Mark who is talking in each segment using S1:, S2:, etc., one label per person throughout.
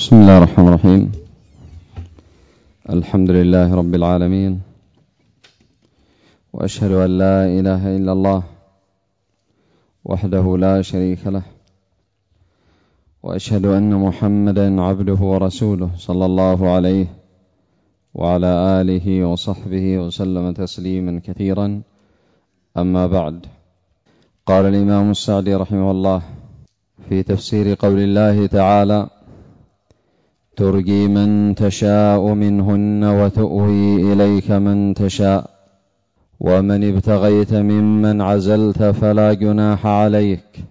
S1: بسم الله الرحمن الرحيم. الحمد لله رب العالمين، وأشهد أن لا إله إلا الله وحده لا شريك له، وأشهد أن محمدا عبده ورسوله صلى الله عليه وعلى آله وصحبه وسلم تسليما كثيرا. أما بعد، قال الإمام السعدي رحمه الله في تفسير قول الله تعالى: ترجي من تشاء منهن وتؤوي إليك من تشاء ومن ابتغيت ممن عزلت فلا جناح عليك،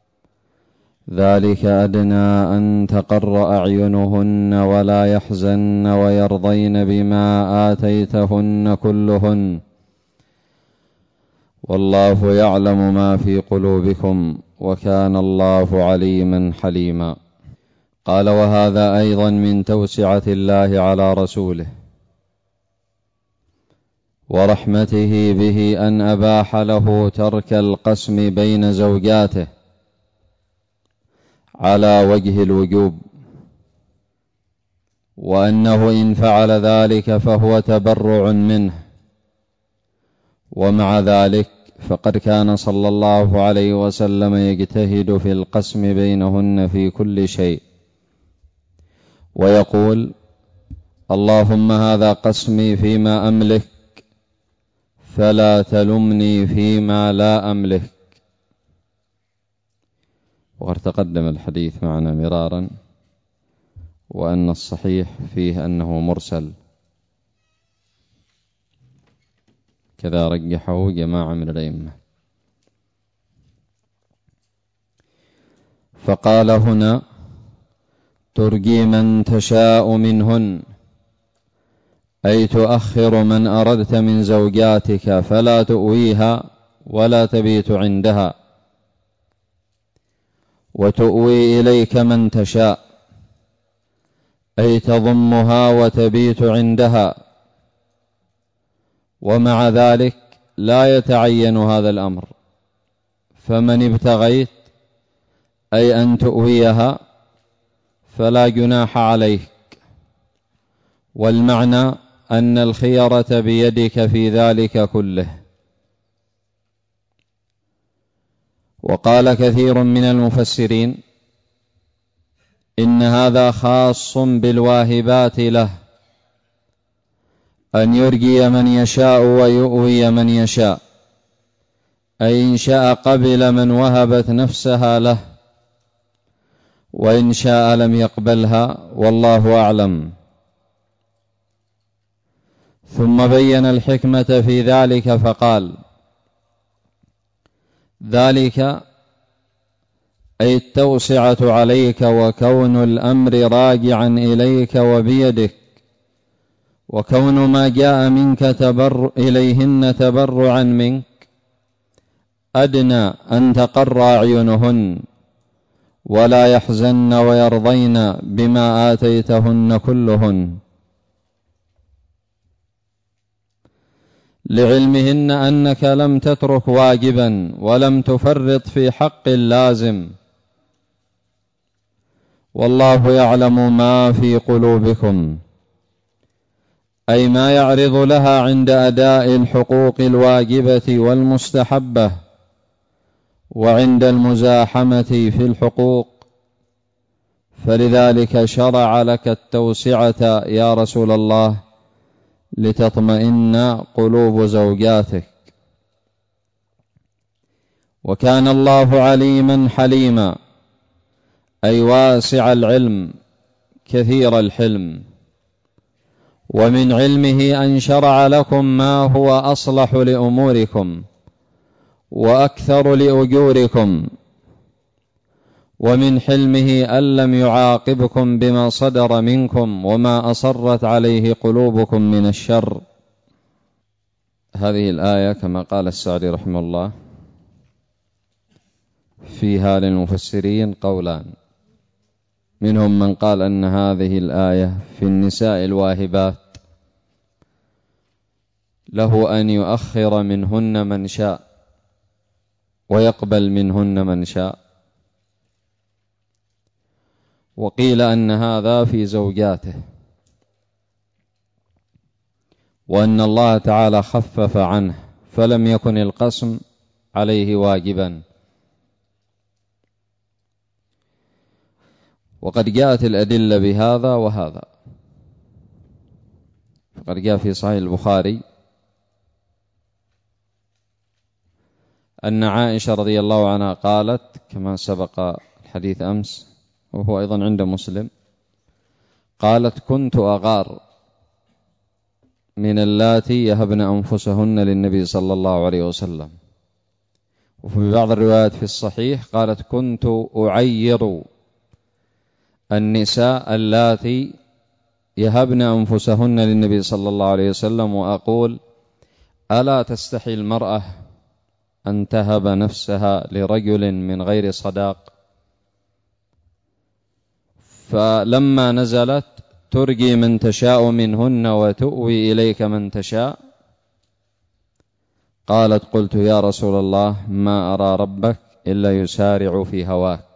S1: ذلك أدنى أن تقر أعينهن ولا يحزن ويرضين بما آتيتهن كلهن، والله يعلم ما في قلوبكم وكان الله عليما حليما. قال: وهذا أيضا من توسعة الله على رسوله ورحمته به أن أباح له ترك القسم بين زوجاته على وجه الوجوب، وأنه إن فعل ذلك فهو تبرع منه، ومع ذلك فقد كان صلى الله عليه وسلم يجتهد في القسم بينهن في كل شيء، ويقول: اللهم هذا قسمي فيما أملك فلا تلمني فيما لا أملك. وقد تقدم الحديث معنا مرارا، وأن الصحيح فيه أنه مرسل، كذا رجحه جماعة من الأئمة. فقال هنا: ترجي من تشاء منهن، أي تؤخر من أردت من زوجاتك فلا تؤويها ولا تبيت عندها، وتؤوي إليك من تشاء، أي تضمها وتبيت عندها، ومع ذلك لا يتعين هذا الأمر، فمن ابتغيت أي أن تؤويها فلا جناح عليك، والمعنى أن الخيرة بيدك في ذلك كله. وقال كثير من المفسرين إن هذا خاص بالواهبات له، أن يرجي من يشاء ويؤوي من يشاء، أي إن شاء قبل من وهبت نفسها له، وإن شاء لم يقبلها، والله أعلم. ثم بين الحكمة في ذلك فقال: ذلك أي التوسعة عليك وكون الأمر راجعا إليك وبيدك، وكون ما جاء منك إليهن تبرعا منك أدنى أن تقر أعينهن ولا يحزن ويرضين بما آتيتهن كلهن، لعلمهن أنك لم تترك واجبا ولم تفرط في حق لازم، والله يعلم ما في قلوبكم، أي ما يعرض لها عند أداء الحقوق الواجبة والمستحبة وعند المزاحمة في الحقوق، فلذلك شرع لك التوسعة يا رسول الله لتطمئن قلوب زوجاتك. وكان الله عليما حليما، أي واسع العلم كثير الحلم، ومن علمه أن شرع لكم ما هو أصلح لأموركم وأكثر لأجوركم، ومن حلمه أن لم يعاقبكم بما صدر منكم وما أصرت عليه قلوبكم من الشر. هذه الآية كما قال السعدي رحمه الله فيها للمفسرين قولان، منهم من قال أن هذه الآية في النساء الواهبات له أن يؤخر منهن من شاء ويقبل منهن من شاء، وقيل أن هذا في زوجاته، وأن الله تعالى خفف عنه فلم يكن القسم عليه واجبا. وقد جاءت الأدلة بهذا وهذا، فقد جاء في صحيح البخاري أن عائشة رضي الله عنها قالت كما سبق الحديث أمس وهو أيضا عند مسلم، قالت كنت أغار من اللاتي يهبن أنفسهن للنبي صلى الله عليه وسلم. وفي بعض الروايات في الصحيح قالت كنت أعير النساء اللاتي يهبن أنفسهن للنبي صلى الله عليه وسلم وأقول ألا تستحي المرأة أن تهب نفسها لرجل من غير صداق؟ فلما نزلت ترجي من تشاء منهن وتؤوي إليك من تشاء، قالت قلت يا رسول الله ما أرى ربك إلا يسارع في هواك.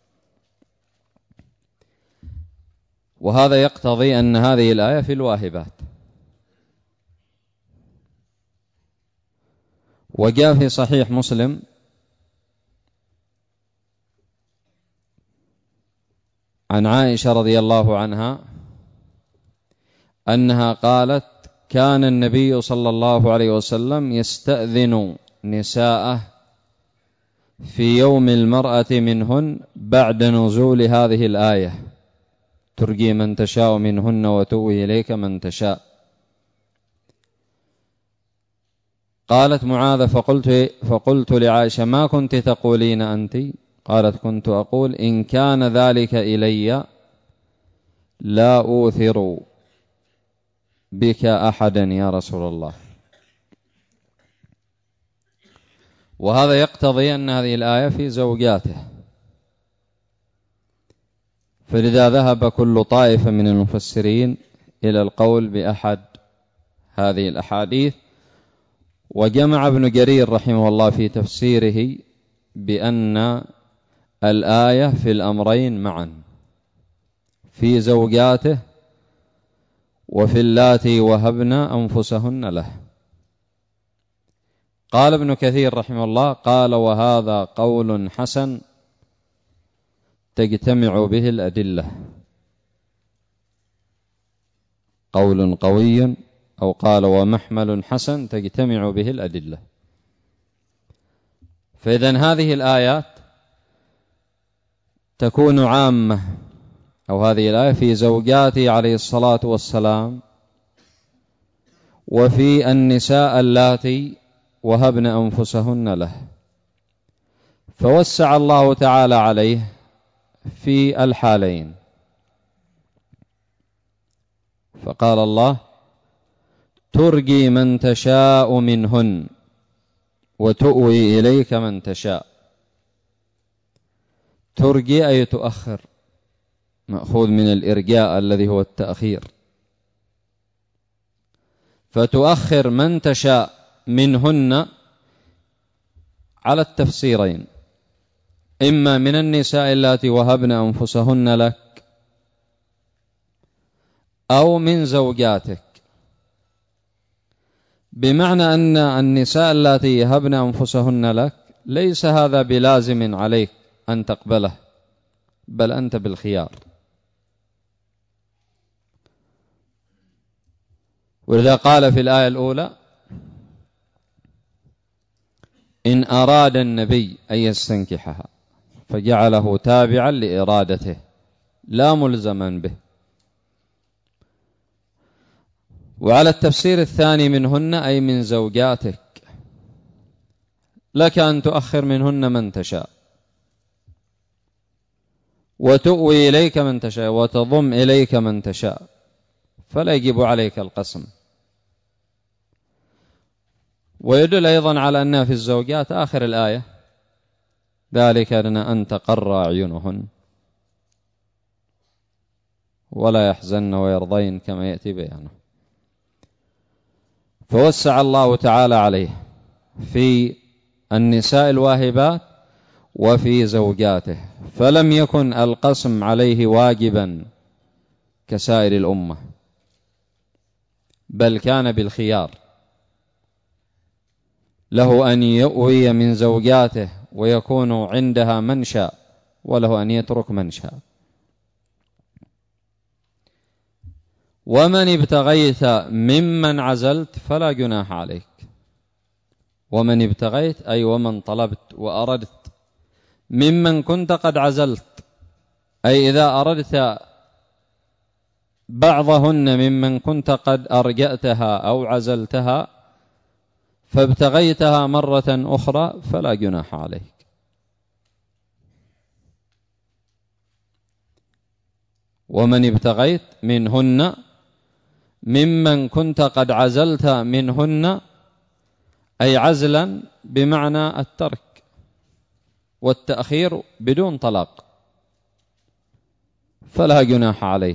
S1: وهذا يقتضي أن هذه الآية في الواهبات. وجاء في صحيح مسلم عن عائشة رضي الله عنها أنها قالت كان النبي صلى الله عليه وسلم يستأذن نساءه في يوم المرأة منهن بعد نزول هذه الآية ترجي من تشاء منهن وتؤوي إليك من تشاء. قالت معاذ فقلت لعائشة ما كنت تقولين أنت؟ قالت كنت أقول إن كان ذلك إلي لا أوثر بك أحدا يا رسول الله. وهذا يقتضي أن هذه الآية في زوجاته، فلذا ذهب كل طائفة من المفسرين إلى القول بأحد هذه الأحاديث. وجمع ابن جرير رحمه الله في تفسيره بأن الآية في الأمرين معا، في زوجاته وفي اللاتي وهبن أنفسهن له. قال ابن كثير رحمه الله قال وهذا قول حسن تجتمع به الأدلة، قول قوي، أو قال ومحمل حسن تجتمع به الأدلة. فإذن هذه الآيات تكون عامة، أو هذه الآية في زوجاته عليه الصلاة والسلام وفي النساء اللاتي وهبن أنفسهن له، فوسع الله تعالى عليه في الحالين. فقال الله ترجي من تشاء منهن وتؤوي إليك من تشاء. ترجي أي تؤخر، مأخوذ من الإرجاء الذي هو التأخير، فتؤخر من تشاء منهن على التفسيرين، إما من النساء اللاتي وهبن أنفسهن لك أو من زوجاتك، بمعنى أن النساء اللاتي يهبن أنفسهن لك ليس هذا بلازم عليك أن تقبله، بل أنت بالخيار. ولذا قال في الآية الأولى إن أراد النبي أن يستنكحها، فجعله تابعا لإرادته لا ملزما به. وعلى التفسير الثاني منهن أي من زوجاتك، لك أن تؤخر منهن من تشاء وتؤوي إليك من تشاء وتضم إليك من تشاء، فلا يجب عليك القسم. ويدل أيضا على أنها في الزوجات آخر الآية ذلك أن تقر أعينهن ولا يحزن ويرضين كما يأتي بيانه. فوسع الله تعالى عليه في النساء الواهبات وفي زوجاته، فلم يكن القسم عليه واجبا كسائر الأمة، بل كان بالخيار، له أن يؤوي من زوجاته ويكون عندها من شاء، وله أن يترك من شاء. ومن ابتغيت ممن عزلت فلا جناح عليك. ومن ابتغيت أي ومن طلبت وأردت ممن كنت قد عزلت، أي إذا أردت بعضهن ممن كنت قد أرجأتها أو عزلتها فابتغيتها مرة أخرى فلا جناح عليك. ومن ابتغيت منهن ممن كنت قد عزلت منهن، أي عزلا بمعنى الترك والتأخير بدون طلاق، فلا جناح عليك،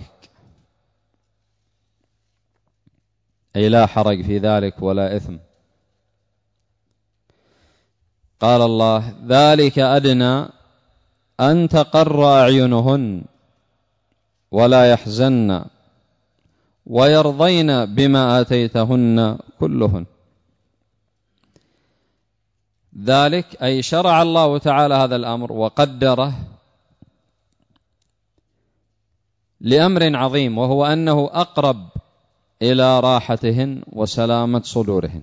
S1: أي لا حرج في ذلك ولا إثم. قال الله: ذلك أدنى أن تقر أعينهن ولا يحزن ويرضين بما آتيتهن كلهن. ذلك أي شرع الله تعالى هذا الأمر وقدره لأمر عظيم، وهو أنه أقرب إلى راحتهن وسلامة صدورهن.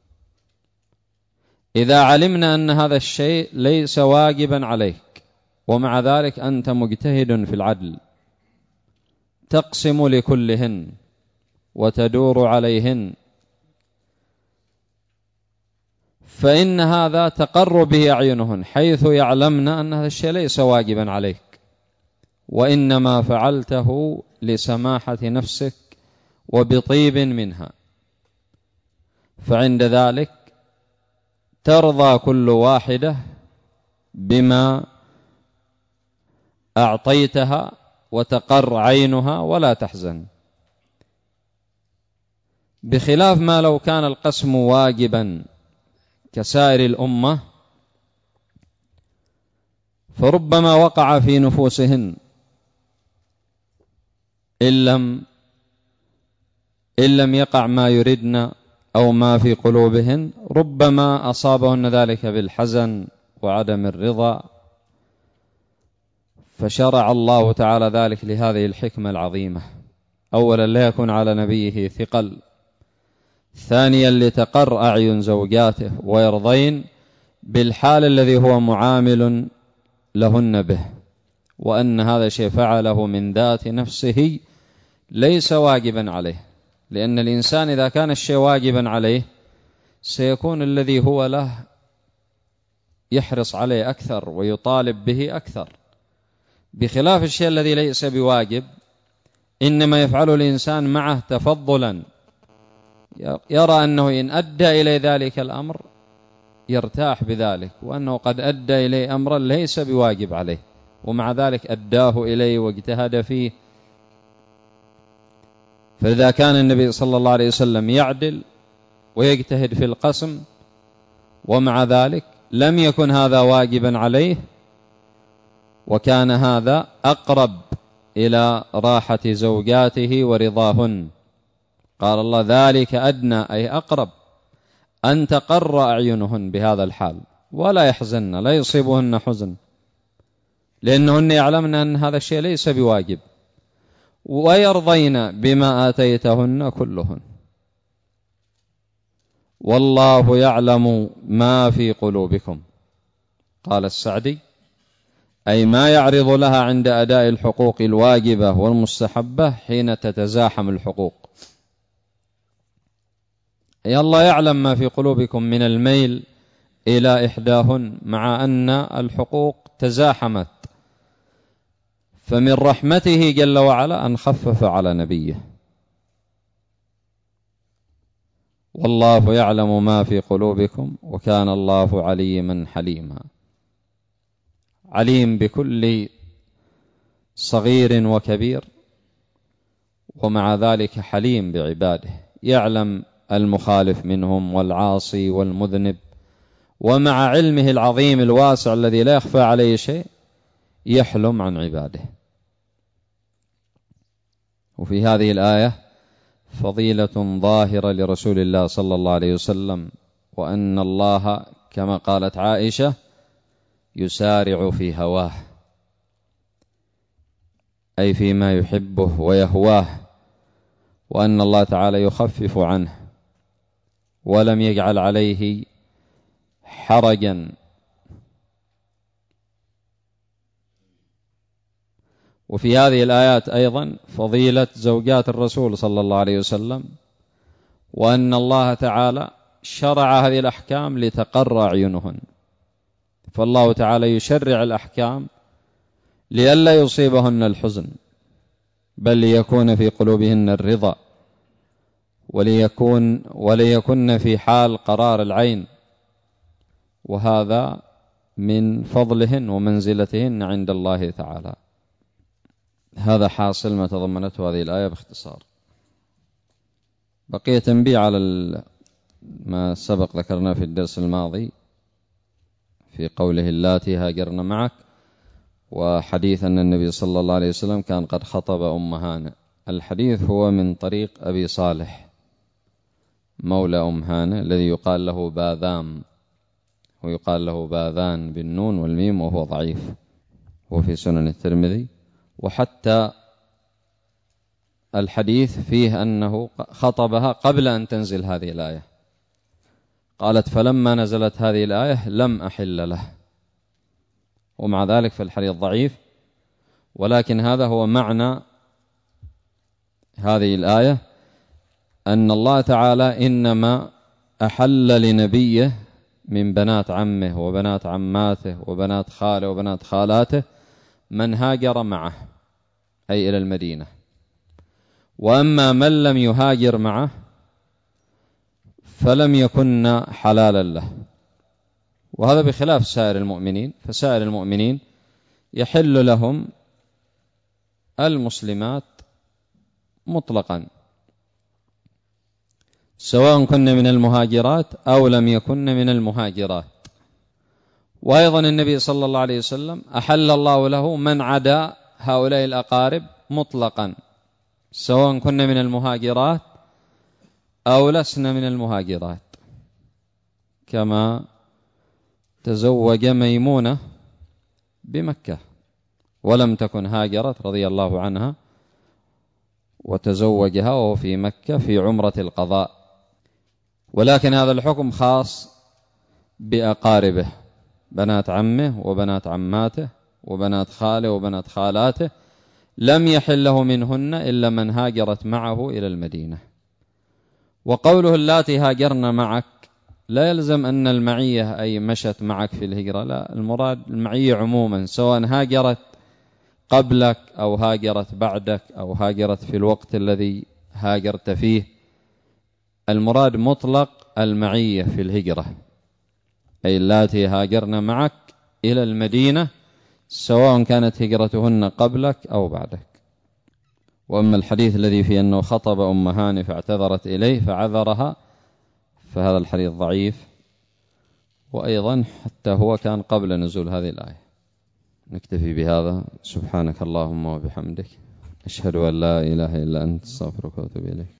S1: إذا علمنا أن هذا الشيء ليس واجبا عليك، ومع ذلك أنت مجتهد في العدل، تقسم لكلهن وتدور عليهن، فإن هذا تقر به أعينهن، حيث يعلمن أن هذا الشيء ليس واجبا عليك، وإنما فعلته لسماحة نفسك وبطيب منها. فعند ذلك ترضى كل واحدة بما أعطيتها وتقر عينها ولا تحزن، بخلاف ما لو كان القسم واجبا كسائر الأمة، فربما وقع في نفوسهن إن لم يقع ما يردن أو ما في قلوبهن، ربما أصابهن ذلك بالحزن وعدم الرضا. فشرع الله تعالى ذلك لهذه الحكمة العظيمة: أولا لا يكون على نبيه ثقل، ثانيا لتقر أعين زوجاته ويرضين بالحال الذي هو معامل لهن به، وأن هذا الشيء فعله من ذات نفسه ليس واجبا عليه، لأن الإنسان إذا كان الشيء واجبا عليه سيكون الذي هو له يحرص عليه أكثر ويطالب به أكثر، بخلاف الشيء الذي ليس بواجب إنما يفعله الإنسان معه تفضلا، يرى أنه إن أدى إليه ذلك الأمر يرتاح بذلك، وأنه قد أدى إليه أمرا ليس بواجب عليه، ومع ذلك أداه إليه واجتهد فيه. فإذا كان النبي صلى الله عليه وسلم يعدل ويجتهد في القسم، ومع ذلك لم يكن هذا واجبا عليه، وكان هذا أقرب إلى راحة زوجاته ورضاهن. قال الله: ذلك أدنى أي أقرب أن تقر أعينهن بهذا الحال ولا يحزن، لا يصيبهن حزن، لأنهن يعلمن أن هذا الشيء ليس بواجب، ويرضين بما آتيتهن كلهن، والله يعلم ما في قلوبكم. قال السعدي: أي ما يعرض لها عند أداء الحقوق الواجبة والمستحبة حين تتزاحم الحقوق. أي الله يعلم ما في قلوبكم من الميل إلى إحداهن، مع أن الحقوق تزاحمت، فمن رحمته جل وعلا أن خفف على نبيه. والله يعلم ما في قلوبكم وكان الله عليما حليما. عليم بكل صغير وكبير، ومع ذلك حليم بعباده، يعلم المخالف منهم والعاصي والمذنب، ومع علمه العظيم الواسع الذي لا يخفى عليه شيء يحلم عن عباده. وفي هذه الآية فضيلة ظاهرة لرسول الله صلى الله عليه وسلم، وأن الله كما قالت عائشة يسارع في هواه، أي فيما يحبه ويهواه، وأن الله تعالى يخفف عنه ولم يجعل عليه حرجا. وفي هذه الآيات أيضا فضيلة زوجات الرسول صلى الله عليه وسلم، وأن الله تعالى شرع هذه الأحكام لتقر أعينهن، فالله تعالى يشرع الأحكام لئلا يصيبهن الحزن، بل ليكون في قلوبهن الرضا، وليكن في حال قرار العين، وهذا من فضلهن ومنزلتهن عند الله تعالى. هذا حاصل ما تضمنته هذه الآية باختصار. بقي تنبيه على ما سبق ذكرنا في الدرس الماضي في قوله اللاتي هاجرن معك، وحديث أن النبي صلى الله عليه وسلم كان قد خطب أم هانئ. الحديث هو من طريق أبي صالح مولى أم هانئ الذي يقال له باذام، ويقال له باذان بالنون والميم، وهو ضعيف، هو في سنن الترمذي. وحتى الحديث فيه أنه خطبها قبل أن تنزل هذه الآية، قالت فلما نزلت هذه الآية لم أحل له، ومع ذلك فالحديث ضعيف. ولكن هذا هو معنى هذه الآية، أن الله تعالى إنما أحل لنبيه من بنات عمه وبنات عماته وبنات خاله وبنات خالاته من هاجر معه، أي إلى المدينة. وأما من لم يهاجر معه فلم يكن حلالا له، وهذا بخلاف سائر المؤمنين، فسائر المؤمنين يحل لهم المسلمات مطلقا، سواء كن من المهاجرات أو لم يكن من المهاجرات. وأيضا النبي صلى الله عليه وسلم أحل الله له من عدا هؤلاء الأقارب مطلقا، سواء كن من المهاجرات أو لسن من المهاجرات، كما تزوج ميمونة بمكة ولم تكن هاجرت رضي الله عنها، وتزوجها وهو في مكة في عمرة القضاء. ولكن هذا الحكم خاص بأقاربه، بنات عمه وبنات عماته وبنات خاله وبنات خالاته، لم يحل له منهن إلا من هاجرت معه إلى المدينة. وقوله اللاتي هاجرن معك لا يلزم أن المعية أي مشت معك في الهجرة، لا، المراد المعية عموما، سواء هاجرت قبلك أو هاجرت بعدك أو هاجرت في الوقت الذي هاجرت فيه. المراد مطلق المعية في الهجرة، أي اللاتي هاجرن معك إلى المدينة، سواء كانت هجرتهن قبلك أو بعدك. وأما الحديث الذي فيه أنه خطب أم هانئ فاعتذرت إليه فعذرها، فهذا الحديث ضعيف، وأيضا حتى هو كان قبل نزول هذه الآية. نكتفي بهذا. سبحانك اللهم وبحمدك، أشهد أن لا إله إلا أنت، استغفرك وأتوب إليك.